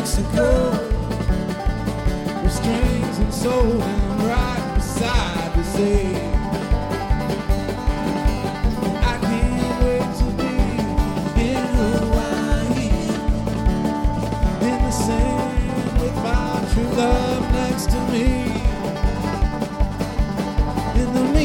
Mexico, with strings and soul down right beside the sea. I can't wait to be in Hawaii, in the sand with my true love next to me. In the